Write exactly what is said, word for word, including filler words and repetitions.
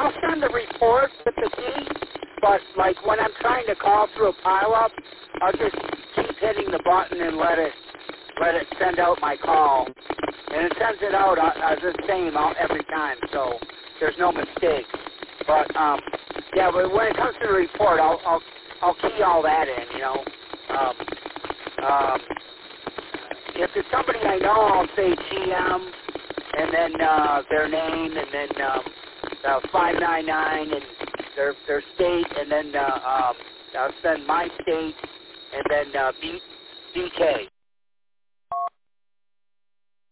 I'll send the report with the key, but like when I'm trying to call through a pileup, I'll just keep hitting the button and let it let it send out my call, and it sends it out uh, uh, the same all, every time, so there's no mistakes. But um, yeah, but when it comes to the report, I'll I'll I'll key all that in, you know. Um, um, if it's somebody I know, I'll say G M, and then uh, their name, and then um, uh, five nine nine, and their their state, and then uh, um, I'll send my state, and then uh, B, BK.